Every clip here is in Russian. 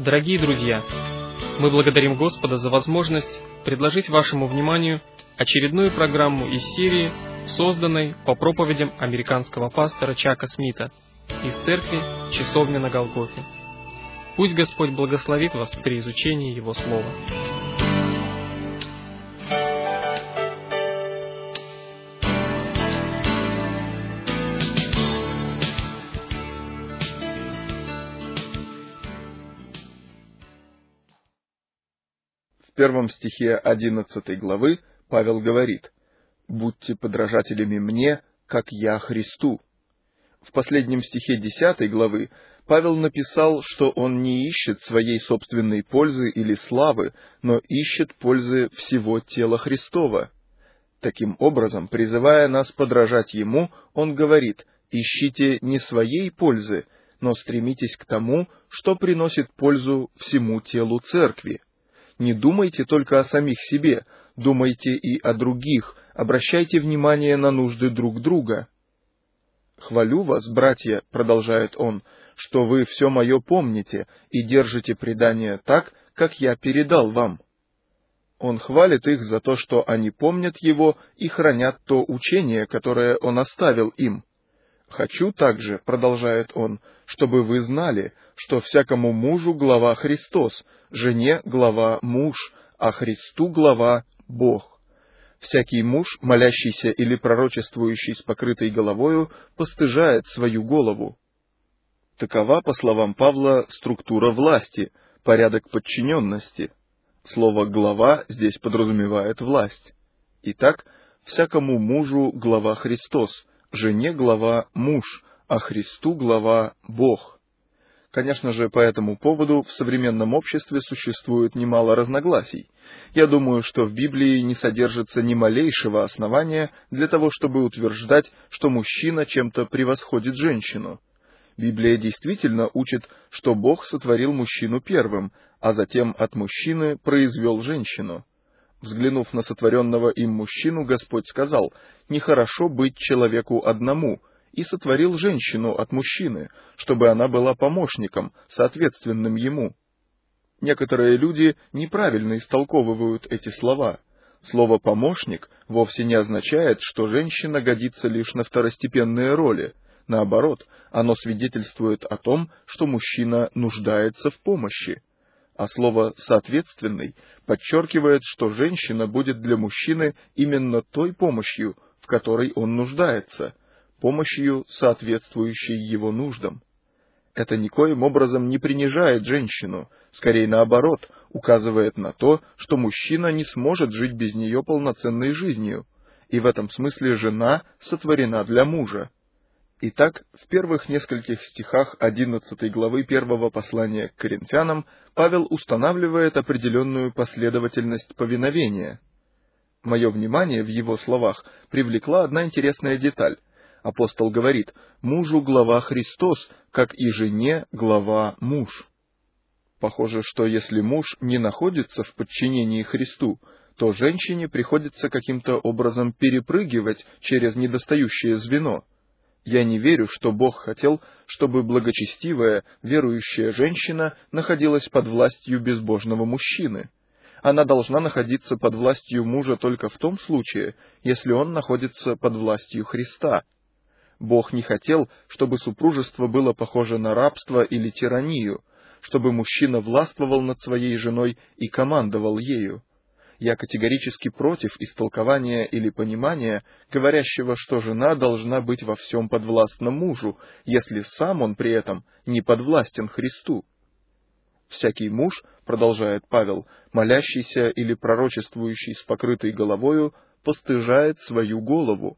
Дорогие друзья, мы благодарим Господа за возможность предложить вашему вниманию очередную программу из серии, созданной по проповедям американского пастора Чака Смита из церкви «Часовня на Голгофе». Пусть Господь благословит вас при изучении Его Слова. В первом стихе 11 главы Павел говорит: «Будьте подражателями мне, как я Христу». В последнем стихе 10 главы Павел написал, что он не ищет своей собственной пользы или славы, но ищет пользы всего тела Христова. Таким образом, призывая нас подражать Ему, он говорит: ищите не своей пользы, но стремитесь к тому, что приносит пользу всему телу Церкви. Не думайте только о самих себе, думайте и о других, обращайте внимание на нужды друг друга. «Хвалю вас, братья», — продолжает он, — «что вы все мое помните и держите предание так, как я передал вам». Он хвалит их за то, что они помнят его и хранят то учение, которое он оставил им. «Хочу также», — продолжает он, — «чтобы вы знали, что всякому мужу глава Христос, жене глава муж, а Христу глава Бог. Всякий муж, молящийся или пророчествующий с покрытой головою, постыжает свою голову». Такова, по словам Павла, структура власти, порядок подчиненности. Слово «глава» здесь подразумевает власть. Итак, всякому мужу глава Христос, жене глава муж, а Христу глава Бог. Конечно же, по этому поводу в современном обществе существует немало разногласий. Я думаю, что в Библии не содержится ни малейшего основания для того, чтобы утверждать, что мужчина чем-то превосходит женщину. Библия действительно учит, что Бог сотворил мужчину первым, а затем от мужчины произвел женщину. Взглянув на сотворенного им мужчину, Господь сказал: «Нехорошо быть человеку одному», и сотворил женщину от мужчины, чтобы она была помощником, соответственным ему. Некоторые люди неправильно истолковывают эти слова. Слово «помощник» вовсе не означает, что женщина годится лишь на второстепенные роли. Наоборот, оно свидетельствует о том, что мужчина нуждается в помощи. А слово «соответственный» подчеркивает, что женщина будет для мужчины именно той помощью, в которой он нуждается, помощью, соответствующей его нуждам. Это никоим образом не принижает женщину, скорее наоборот, указывает на то, что мужчина не сможет жить без нее полноценной жизнью, и в этом смысле жена сотворена для мужа. Итак, в первых нескольких стихах 11 главы 1 послания к Коринфянам Павел устанавливает определенную последовательность повиновения. Мое внимание в его словах привлекла одна интересная деталь. Апостол говорит: «Мужу глава Христос, как и жене глава муж». Похоже, что если муж не находится в подчинении Христу, то женщине приходится каким-то образом перепрыгивать через недостающее звено. Я не верю, что Бог хотел, чтобы благочестивая, верующая женщина находилась под властью безбожного мужчины. Она должна находиться под властью мужа только в том случае, если он находится под властью Христа. Бог не хотел, чтобы супружество было похоже на рабство или тиранию, чтобы мужчина властвовал над своей женой и командовал ею. Я категорически против истолкования или понимания, говорящего, что жена должна быть во всем подвластна мужу, если сам он при этом не подвластен Христу. «Всякий муж, — продолжает Павел, — молящийся или пророчествующий с покрытой головою, постыжает свою голову».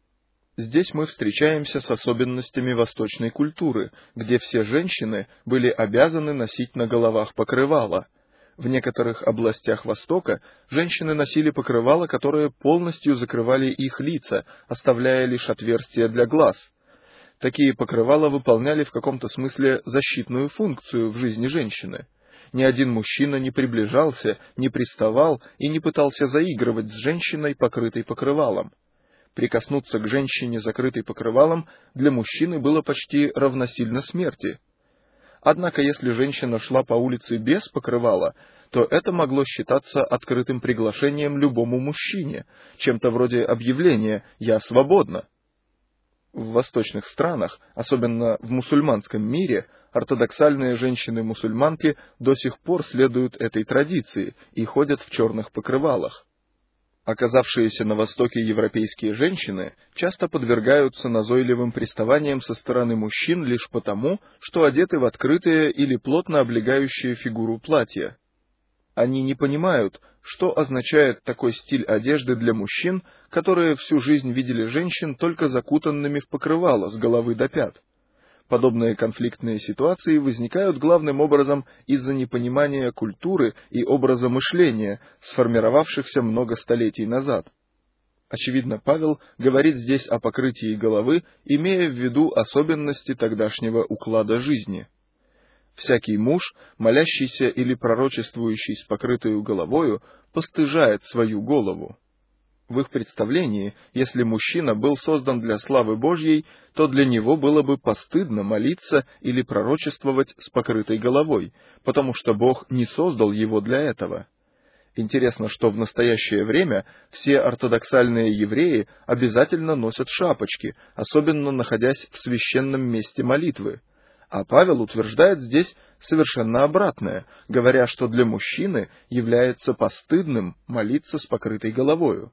Здесь мы встречаемся с особенностями восточной культуры, где все женщины были обязаны носить на головах покрывало. В некоторых областях Востока женщины носили покрывала, которые полностью закрывали их лица, оставляя лишь отверстия для глаз. Такие покрывала выполняли в каком-то смысле защитную функцию в жизни женщины. Ни один мужчина не приближался, не приставал и не пытался заигрывать с женщиной, покрытой покрывалом. Прикоснуться к женщине, закрытой покрывалом, для мужчины было почти равносильно смерти. Однако, если женщина шла по улице без покрывала, то это могло считаться открытым приглашением любому мужчине, чем-то вроде объявления «я свободна». В восточных странах, особенно в мусульманском мире, ортодоксальные женщины-мусульманки до сих пор следуют этой традиции и ходят в черных покрывалах. Оказавшиеся на Востоке европейские женщины часто подвергаются назойливым приставаниям со стороны мужчин лишь потому, что одеты в открытые или плотно облегающие фигуру платья. Они не понимают, что означает такой стиль одежды для мужчин, которые всю жизнь видели женщин только закутанными в покрывало с головы до пят. Подобные конфликтные ситуации возникают главным образом из-за непонимания культуры и образа мышления, сформировавшихся много столетий назад. Очевидно, Павел говорит здесь о покрытии головы, имея в виду особенности тогдашнего уклада жизни. Всякий муж, молящийся или пророчествующий с покрытою головою, постыжает свою голову. В их представлении, если мужчина был создан для славы Божьей, то для него было бы постыдно молиться или пророчествовать с покрытой головой, потому что Бог не создал его для этого. Интересно, что в настоящее время все ортодоксальные евреи обязательно носят шапочки, особенно находясь в священном месте молитвы. А Павел утверждает здесь совершенно обратное, говоря, что для мужчины является постыдным молиться с покрытой головою.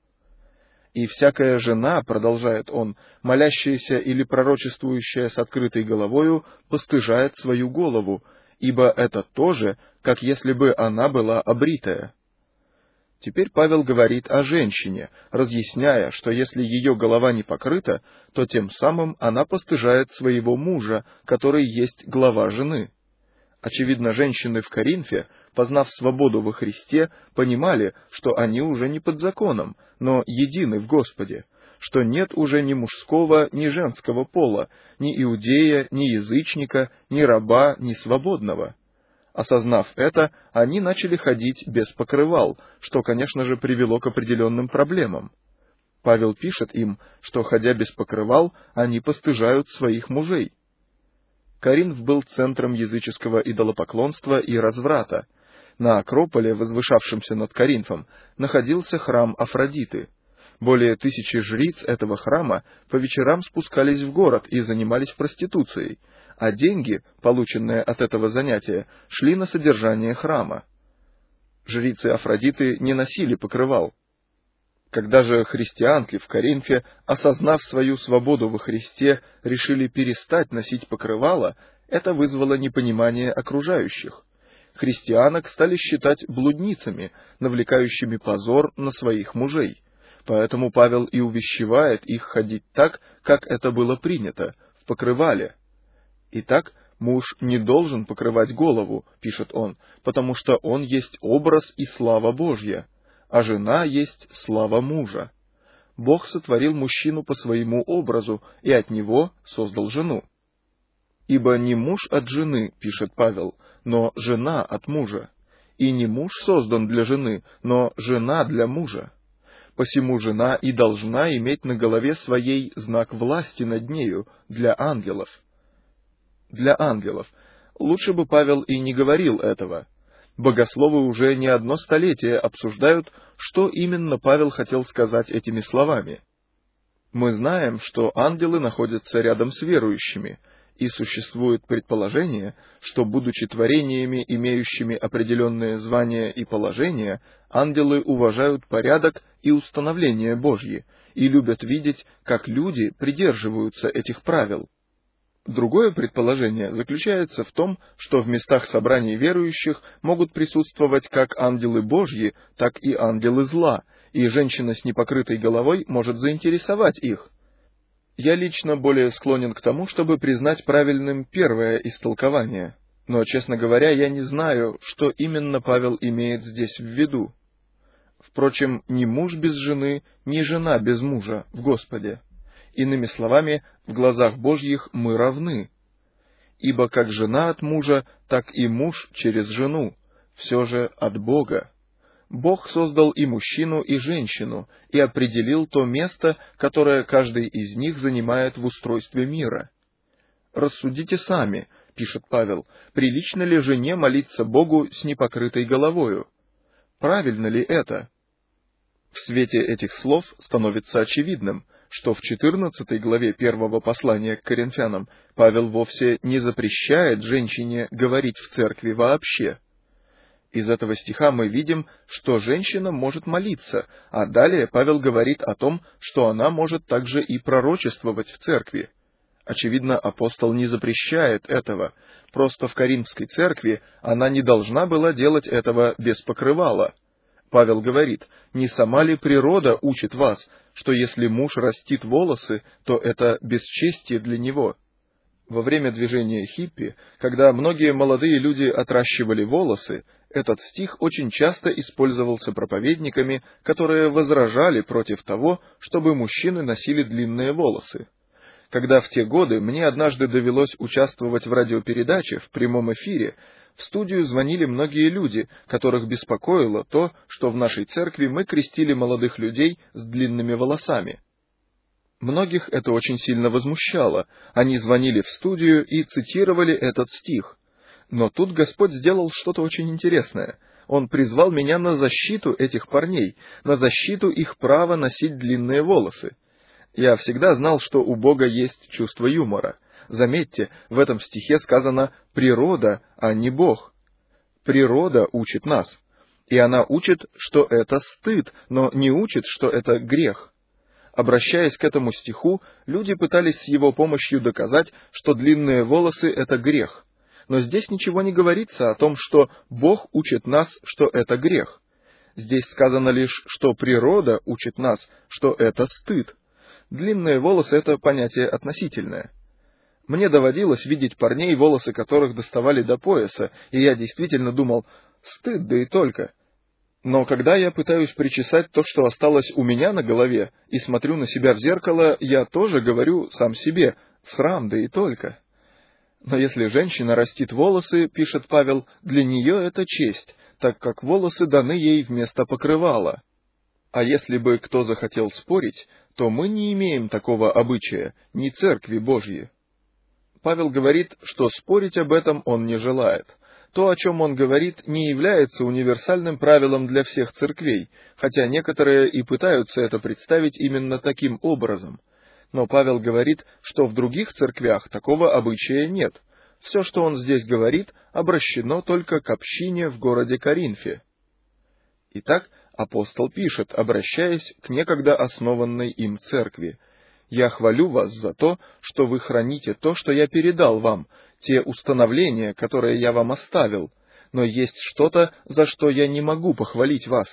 И всякая жена, продолжает он, молящаяся или пророчествующая с открытой головою, постыжает свою голову, ибо это то же, как если бы она была обритая. Теперь Павел говорит о женщине, разъясняя, что если ее голова не покрыта, то тем самым она постыжает своего мужа, который есть глава жены. Очевидно, женщины в Коринфе, познав свободу во Христе, понимали, что они уже не под законом, но едины в Господе, что нет уже ни мужского, ни женского пола, ни иудея, ни язычника, ни раба, ни свободного. Осознав это, они начали ходить без покрывал, что, конечно же, привело к определенным проблемам. Павел пишет им, что, ходя без покрывал, они постыжают своих мужей. Коринф был центром языческого идолопоклонства и разврата. На Акрополе, возвышавшемся над Коринфом, находился храм Афродиты. Более 1000 жриц этого храма по вечерам спускались в город и занимались проституцией, а деньги, полученные от этого занятия, шли на содержание храма. Жрицы Афродиты не носили покрывал. Когда же христианки в Коринфе, осознав свою свободу во Христе, решили перестать носить покрывало, это вызвало непонимание окружающих. Христианок стали считать блудницами, навлекающими позор на своих мужей. Поэтому Павел и увещевает их ходить так, как это было принято, в покрывале. Итак, муж не должен покрывать голову, пишет он, потому что он есть образ и слава Божья, а жена есть слава мужа. Бог сотворил мужчину по своему образу и от него создал жену. Ибо не муж от жены, пишет Павел, но жена от мужа. И не муж создан для жены, но жена для мужа. Посему жена и должна иметь на голове своей знак власти над нею для ангелов. Для ангелов. Лучше бы Павел и не говорил этого. Богословы уже не одно столетие обсуждают, что именно Павел хотел сказать этими словами. Мы знаем, что ангелы находятся рядом с верующими, и существует предположение, что, будучи творениями, имеющими определенные звания и положения, ангелы уважают порядок и установления Божьи и любят видеть, как люди придерживаются этих правил. Другое предположение заключается в том, что в местах собраний верующих могут присутствовать как ангелы Божьи, так и ангелы зла, и женщина с непокрытой головой может заинтересовать их. Я лично более склонен к тому, чтобы признать правильным первое истолкование, но, честно говоря, я не знаю, что именно Павел имеет здесь в виду. Впрочем, ни муж без жены, ни жена без мужа в Господе. Иными словами, в глазах Божьих мы равны. Ибо как жена от мужа, так и муж через жену, все же от Бога. Бог создал и мужчину, и женщину, и определил то место, которое каждый из них занимает в устройстве мира. Рассудите сами, пишет Павел, прилично ли жене молиться Богу с непокрытой головою? Правильно ли это? В свете этих слов становится очевидным, что в 14 главе первого послания к Коринфянам Павел вовсе не запрещает женщине говорить в церкви вообще. Из этого стиха мы видим, что женщина может молиться, а далее Павел говорит о том, что она может также и пророчествовать в церкви. Очевидно, апостол не запрещает этого, просто в Коринфской церкви она не должна была делать этого без покрывала. Павел говорит: «Не сама ли природа учит вас, что если муж растит волосы, то это бесчестие для него?» Во время движения хиппи, когда многие молодые люди отращивали волосы, этот стих очень часто использовался проповедниками, которые возражали против того, чтобы мужчины носили длинные волосы. Когда в те годы мне однажды довелось участвовать в радиопередаче в прямом эфире, в студию звонили многие люди, которых беспокоило то, что в нашей церкви мы крестили молодых людей с длинными волосами. Многих это очень сильно возмущало, они звонили в студию и цитировали этот стих. Но тут Господь сделал что-то очень интересное. Он призвал меня на защиту этих парней, на защиту их права носить длинные волосы. Я всегда знал, что у Бога есть чувство юмора. Заметьте, в этом стихе сказано «природа», а не Бог. Природа учит нас, и она учит, что это стыд, но не учит, что это грех. Обращаясь к этому стиху, люди пытались с его помощью доказать, что длинные волосы — это грех. Но здесь ничего не говорится о том, что Бог учит нас, что это грех. Здесь сказано лишь, что природа учит нас, что это стыд. Длинные волосы — это понятие относительное. Мне доводилось видеть парней, волосы которых доставали до пояса, и я действительно думал: стыд, да и только. Но когда я пытаюсь причесать то, что осталось у меня на голове, и смотрю на себя в зеркало, я тоже говорю сам себе: срам, да и только. Но если женщина растит волосы, пишет Павел, для нее это честь, так как волосы даны ей вместо покрывала. А если бы кто захотел спорить, то мы не имеем такого обычая, ни церкви Божьей. Павел говорит, что спорить об этом он не желает. То, о чем он говорит, не является универсальным правилом для всех церквей, хотя некоторые и пытаются это представить именно таким образом. Но Павел говорит, что в других церквях такого обычая нет. Все, что он здесь говорит, обращено только к общине в городе Коринфе. Итак, апостол пишет, обращаясь к некогда основанной им церкви: «Я хвалю вас за то, что вы храните то, что я передал вам, те установления, которые я вам оставил, но есть что-то, за что я не могу похвалить вас».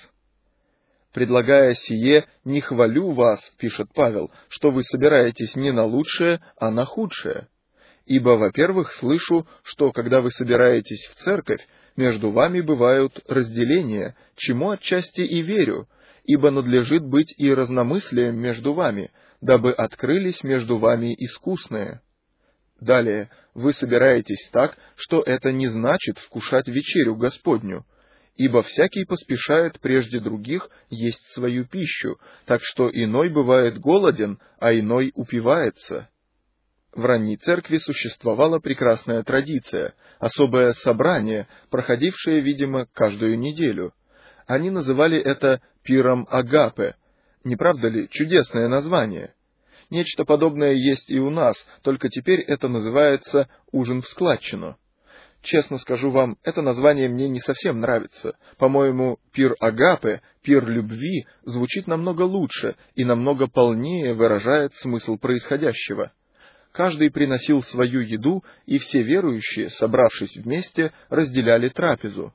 «Предлагая сие, не хвалю вас, — пишет Павел, — что вы собираетесь не на лучшее, а на худшее. Ибо, во-первых, слышу, что, когда вы собираетесь в церковь, между вами бывают разделения, чему отчасти и верю, ибо надлежит быть и разномыслием между вами, дабы открылись между вами искусные». Далее, вы собираетесь так, что это не значит вкушать вечерю Господню, ибо всякий поспешает прежде других есть свою пищу, так что иной бывает голоден, а иной упивается. В ранней церкви существовала прекрасная традиция, особое собрание, проходившее, видимо, каждую неделю. Они называли это пиром Агапе. Не правда ли чудесное название? Нечто подобное есть и у нас, только теперь это называется ужин в складчину. Честно скажу вам, это название мне не совсем нравится. По-моему, пир Агапе, пир любви, звучит намного лучше и намного полнее выражает смысл происходящего. Каждый приносил свою еду, и все верующие, собравшись вместе, разделяли трапезу.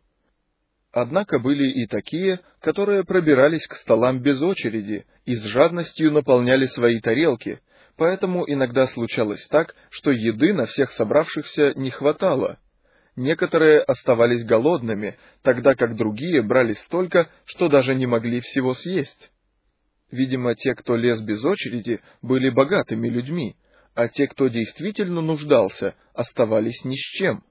Однако были и такие, которые пробирались к столам без очереди и с жадностью наполняли свои тарелки, поэтому иногда случалось так, что еды на всех собравшихся не хватало. Некоторые оставались голодными, тогда как другие брали столько, что даже не могли всего съесть. Видимо, те, кто лез без очереди, были богатыми людьми, а те, кто действительно нуждался, оставались ни с чем.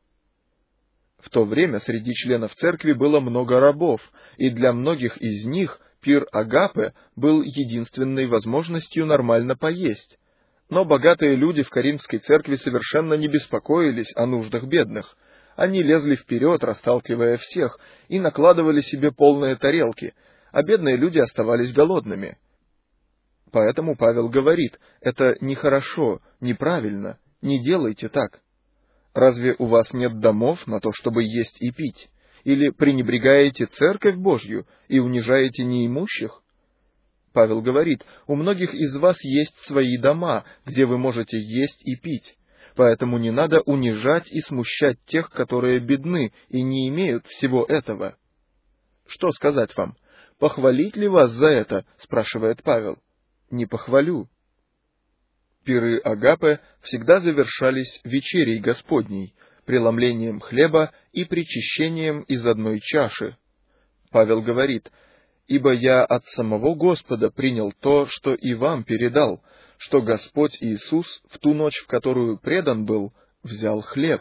В то время среди членов церкви было много рабов, и для многих из них пир Агапе был единственной возможностью нормально поесть. Но богатые люди в Коринфской церкви совершенно не беспокоились о нуждах бедных. Они лезли вперед, расталкивая всех, и накладывали себе полные тарелки, а бедные люди оставались голодными. Поэтому Павел говорит, это нехорошо, неправильно, не делайте так. Разве у вас нет домов на то, чтобы есть и пить? Или пренебрегаете церковь Божью и унижаете неимущих? Павел говорит, у многих из вас есть свои дома, где вы можете есть и пить, поэтому не надо унижать и смущать тех, которые бедны и не имеют всего этого. Что сказать вам? Похвалить ли вас за это? Спрашивает Павел. Не похвалю. Пиры Агапе всегда завершались вечерей Господней, преломлением хлеба и причащением из одной чаши. Павел говорит, «Ибо я от самого Господа принял то, что и вам передал, что Господь Иисус в ту ночь, в которую предан был, взял хлеб».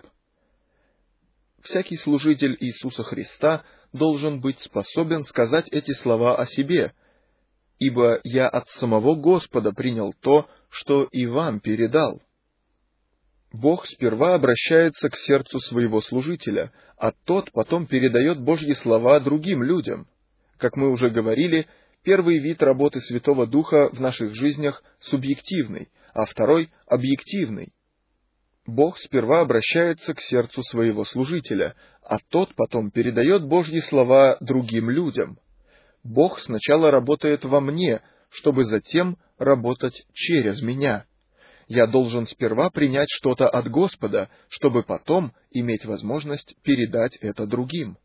Всякий служитель Иисуса Христа должен быть способен сказать эти слова о себе, «Ибо я от самого Господа принял то, что и вам передал». Бог сперва обращается к сердцу своего служителя, а тот потом передает Божьи слова другим людям. Как мы уже говорили, первый вид работы Святого Духа в наших жизнях субъективный, а второй — объективный. Бог сперва обращается к сердцу своего служителя, а тот потом передает Божьи слова другим людям. Бог сначала работает во мне, чтобы затем работать через меня. Я должен сперва принять что-то от Господа, чтобы потом иметь возможность передать это другим.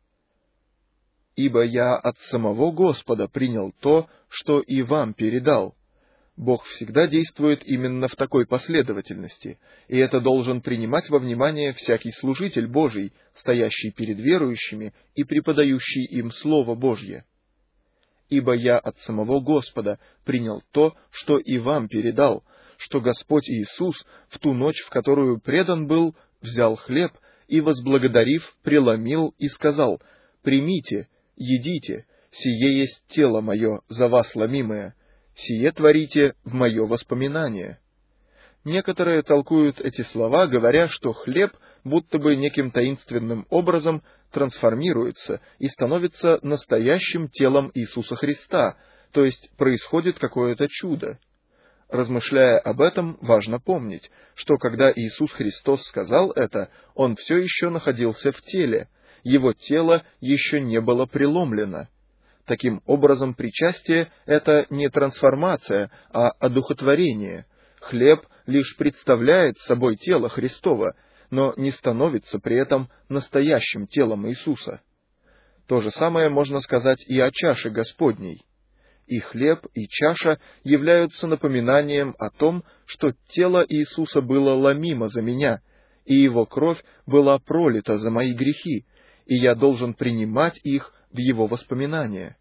«Ибо я от самого Господа принял то, что и вам передал». Бог всегда действует именно в такой последовательности, и это должен принимать во внимание всякий служитель Божий, стоящий перед верующими и преподающий им Слово Божье. «Ибо я от самого Господа принял то, что и вам передал, что Господь Иисус в ту ночь, в которую предан был, взял хлеб и, возблагодарив, преломил и сказал, «Примите, едите, сие есть тело мое, за вас ломимое, сие творите в мое воспоминание». Некоторые толкуют эти слова, говоря, что хлеб будто бы неким таинственным образом трансформируется и становится настоящим телом Иисуса Христа, то есть происходит какое-то чудо. Размышляя об этом, важно помнить, что когда Иисус Христос сказал это, Он все еще находился в теле, Его тело еще не было преломлено. Таким образом, причастие — это не трансформация, а одухотворение. Хлеб лишь представляет собой тело Христово, но не становится при этом настоящим телом Иисуса. То же самое можно сказать и о чаше Господней. И хлеб, и чаша являются напоминанием о том, что тело Иисуса было ломимо за меня, и Его кровь была пролита за мои грехи, и я должен принимать их в Его воспоминания.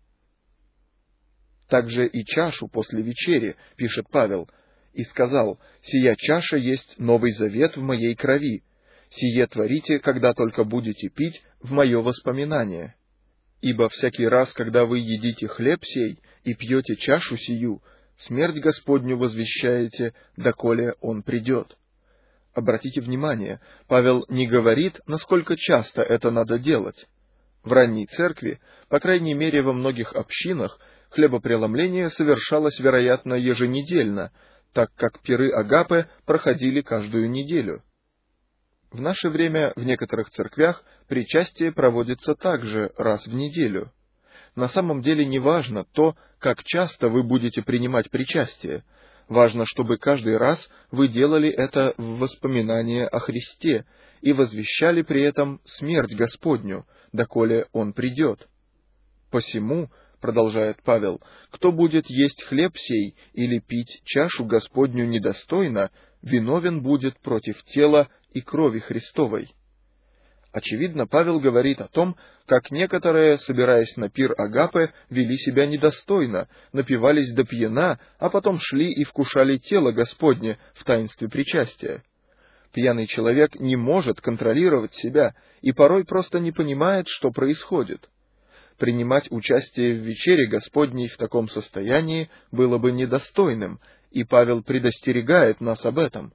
Также и чашу после вечери, пишет Павел, и сказал, «Сия чаша есть новый завет в моей крови, сие творите, когда только будете пить, в мое воспоминание. Ибо всякий раз, когда вы едите хлеб сей и пьете чашу сию, смерть Господню возвещаете, доколе Он придет». Обратите внимание, Павел не говорит, насколько часто это надо делать. В ранней церкви, по крайней мере во многих общинах, хлебопреломление совершалось, вероятно, еженедельно, так как пиры Агапе проходили каждую неделю. В наше время в некоторых церквях причастие проводится также раз в неделю. На самом деле не важно то, как часто вы будете принимать причастие. Важно, чтобы каждый раз вы делали это в воспоминание о Христе и возвещали при этом смерть Господню, доколе Он придет. «Посему, — продолжает Павел, — кто будет есть хлеб сей или пить чашу Господню недостойно, виновен будет против тела и крови Христовой». Очевидно, Павел говорит о том, как некоторые, собираясь на пир Агапе, вели себя недостойно, напивались до пьяна, а потом шли и вкушали тело Господне в таинстве причастия. Пьяный человек не может контролировать себя и порой просто не понимает, что происходит. Принимать участие в вечере Господней в таком состоянии было бы недостойным, и Павел предостерегает нас об этом.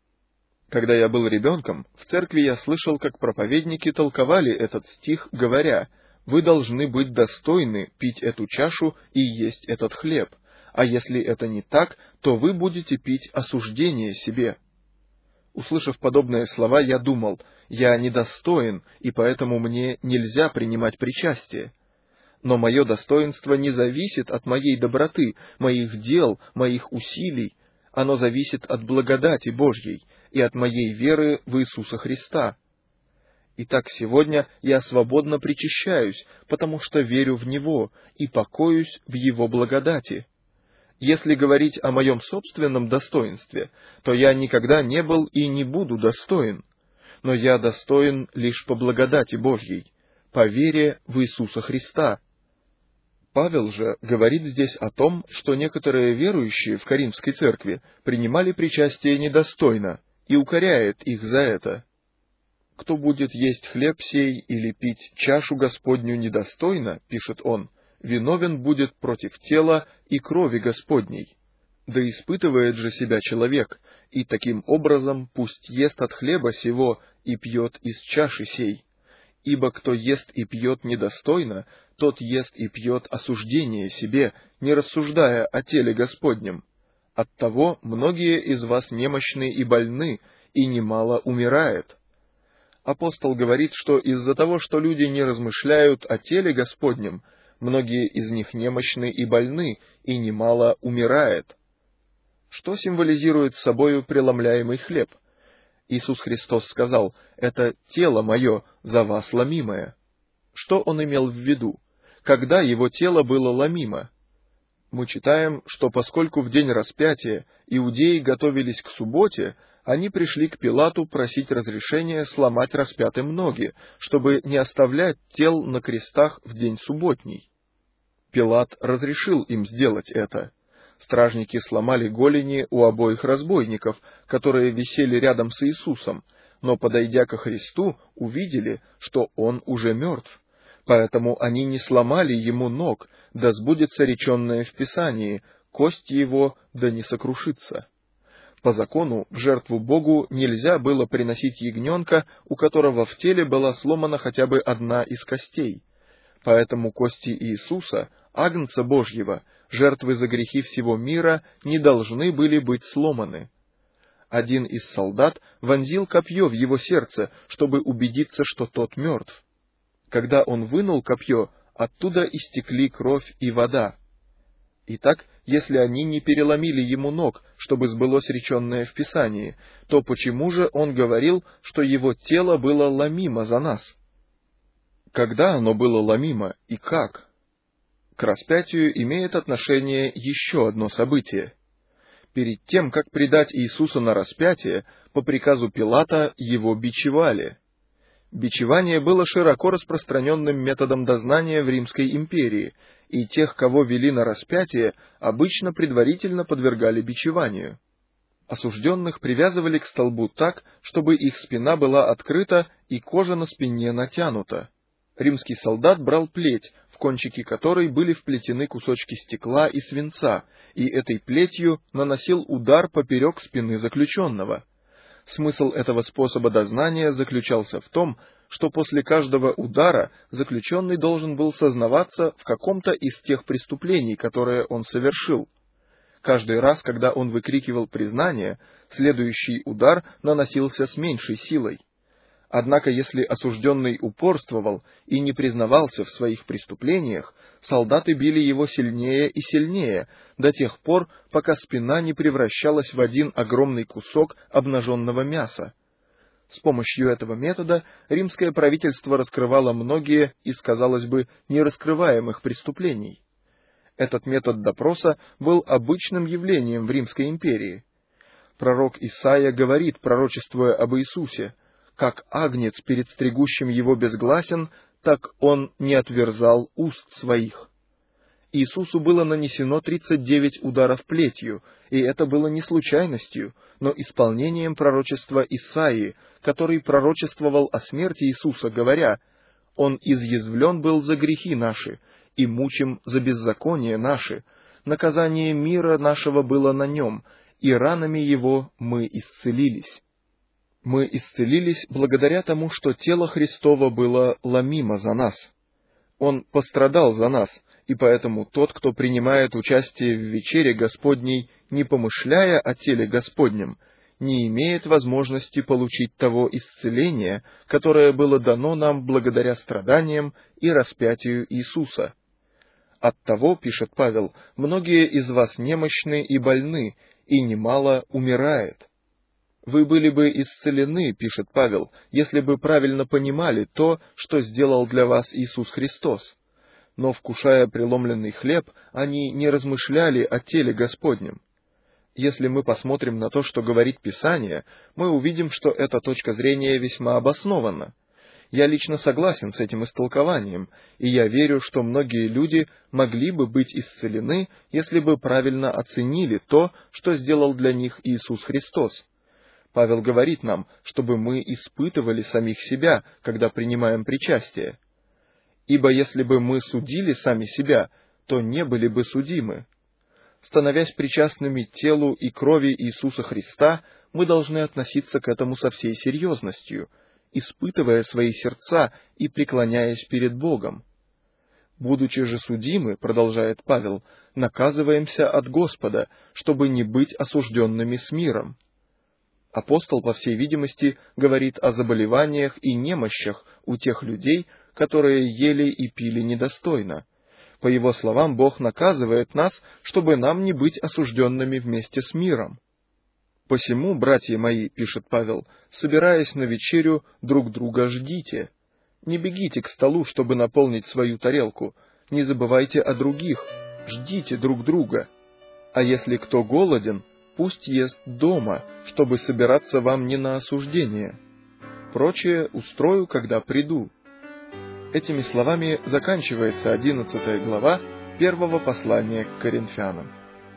Когда я был ребенком, в церкви я слышал, как проповедники толковали этот стих, говоря: «Вы должны быть достойны пить эту чашу и есть этот хлеб, а если это не так, то вы будете пить осуждение себе». Услышав подобные слова, я думал: я недостоин, и поэтому мне нельзя принимать причастие. Но мое достоинство не зависит от моей доброты, моих дел, моих усилий. Оно зависит от благодати Божьей и от моей веры в Иисуса Христа. Итак, сегодня я свободно причащаюсь, потому что верю в Него и покоюсь в Его благодати. Если говорить о моем собственном достоинстве, то я никогда не был и не буду достоин, но я достоин лишь по благодати Божьей, по вере в Иисуса Христа. Павел же говорит здесь о том, что некоторые верующие в Коринфской церкви принимали причастие недостойно, и укоряет их за это. «Кто будет есть хлеб сей или пить чашу Господню недостойно, — пишет он, — виновен будет против тела и крови Господней. Да испытывает же себя человек, и таким образом пусть ест от хлеба сего и пьет из чаши сей. Ибо кто ест и пьет недостойно, тот ест и пьет осуждение себе, не рассуждая о теле Господнем. Оттого многие из вас немощны и больны, и немало умирает». Апостол говорит, что из-за того, что люди не размышляют о теле Господнем, многие из них немощны и больны, и немало умирает. Что символизирует собою преломляемый хлеб? Иисус Христос сказал: «Это тело мое, за вас ломимое». Что он имел в виду? Когда его тело было ломимо? Мы читаем, что поскольку в день распятия иудеи готовились к субботе, они пришли к Пилату просить разрешения сломать распятым ноги, чтобы не оставлять тел на крестах в день субботний. Пилат разрешил им сделать это. Стражники сломали голени у обоих разбойников, которые висели рядом с Иисусом, но, подойдя ко Христу, увидели, что он уже мертв. Поэтому они не сломали ему ног, да сбудется реченное в Писании: «Кость его да не сокрушится». По закону в жертву Богу нельзя было приносить ягненка, у которого в теле была сломана хотя бы одна из костей. Поэтому кости Иисуса, Агнца Божьего, жертвы за грехи всего мира, не должны были быть сломаны. Один из солдат вонзил копье в его сердце, чтобы убедиться, что тот мертв. Когда он вынул копье, оттуда истекли кровь и вода. Итак, если они не переломили ему ног, чтобы сбылось реченное в Писании, то почему же он говорил, что его тело было ломимо за нас? Когда оно было ломимо и как? К распятию имеет отношение еще одно событие. Перед тем, как предать Иисуса на распятие, по приказу Пилата его бичевали. Бичевание было широко распространенным методом дознания в Римской империи, и тех, кого вели на распятие, обычно предварительно подвергали бичеванию. Осужденных привязывали к столбу так, чтобы их спина была открыта и кожа на спине натянута. Римский солдат брал плеть, в кончики которой были вплетены кусочки стекла и свинца, и этой плетью наносил удар поперек спины заключенного. Смысл этого способа дознания заключался в том, что после каждого удара заключенный должен был сознаваться в каком-то из тех преступлений, которые он совершил. Каждый раз, когда он выкрикивал признание, следующий удар наносился с меньшей силой. Однако, если осужденный упорствовал и не признавался в своих преступлениях, солдаты били его сильнее и сильнее, до тех пор, пока спина не превращалась в один огромный кусок обнаженного мяса. С помощью этого метода римское правительство раскрывало многие из, казалось бы, нераскрываемых преступлений. Этот метод допроса был обычным явлением в Римской империи. Пророк Исаия говорит, пророчествуя об Иисусе: «Как агнец перед стригущим его безгласен, так он не отверзал уст своих». Иисусу было нанесено 39 ударов плетью, и это было не случайностью, но исполнением пророчества Исаии, который пророчествовал о смерти Иисуса, говоря: «Он изъязвлен был за грехи наши, и мучим за беззаконие наши, наказание мира нашего было на нем, и ранами его мы исцелились. Мы исцелились благодаря тому, что тело Христово было ломимо за нас. Он пострадал за нас, и поэтому тот, кто принимает участие в вечере Господней, не помышляя о теле Господнем, не имеет возможности получить того исцеления, которое было дано нам благодаря страданиям и распятию Иисуса. Оттого, пишет Павел, многие из вас немощны и больны, и немало умирает. Вы были бы исцелены, пишет Павел, если бы правильно понимали то, что сделал для вас Иисус Христос. Но, вкушая преломленный хлеб, они не размышляли о теле Господнем. Если мы посмотрим на то, что говорит Писание, мы увидим, что эта точка зрения весьма обоснована. Я лично согласен с этим истолкованием, и я верю, что многие люди могли бы быть исцелены, если бы правильно оценили то, что сделал для них Иисус Христос. Павел говорит нам, чтобы мы испытывали самих себя, когда принимаем причастие. Ибо если бы мы судили сами себя, то не были бы судимы. Становясь причастными телу и крови Иисуса Христа, мы должны относиться к этому со всей серьезностью, испытывая свои сердца и преклоняясь перед Богом. Будучи же судимы, продолжает Павел, наказываемся от Господа, чтобы не быть осужденными с миром. Апостол, по всей видимости, говорит о заболеваниях и немощах у тех людей, которые ели и пили недостойно. По его словам, Бог наказывает нас, чтобы нам не быть осужденными вместе с миром. «Посему, братья мои, — пишет Павел, — собираясь на вечерю, друг друга ждите. Не бегите к столу, чтобы наполнить свою тарелку, не забывайте о других, ждите друг друга. А если кто голоден, пусть ест дома, чтобы собираться вам не на осуждение. Прочее устрою, когда приду». Этими словами заканчивается 11 глава первого послания к Коринфянам.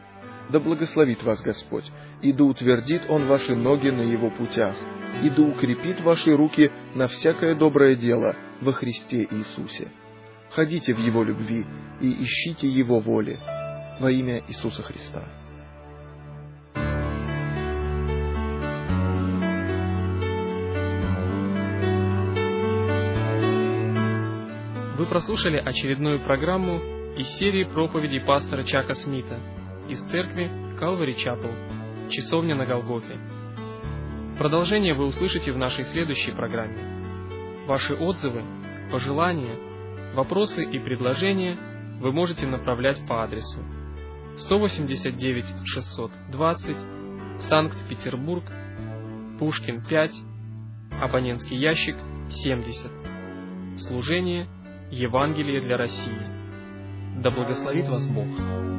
Да благословит вас Господь, и да утвердит Он ваши ноги на Его путях, и да укрепит ваши руки на всякое доброе дело во Христе Иисусе. Ходите в Его любви и ищите Его воли во имя Иисуса Христа. Вы прослушали очередную программу из серии проповедей пастора Чака Смита из церкви Calvary Chapel, Часовня на Голгофе. Продолжение вы услышите в нашей следующей программе. Ваши отзывы, пожелания, вопросы и предложения вы можете направлять по адресу 189 620, Санкт-Петербург, Пушкин 5, абонентский ящик 70. Служение Евангелие для России. Да благословит вас Бог!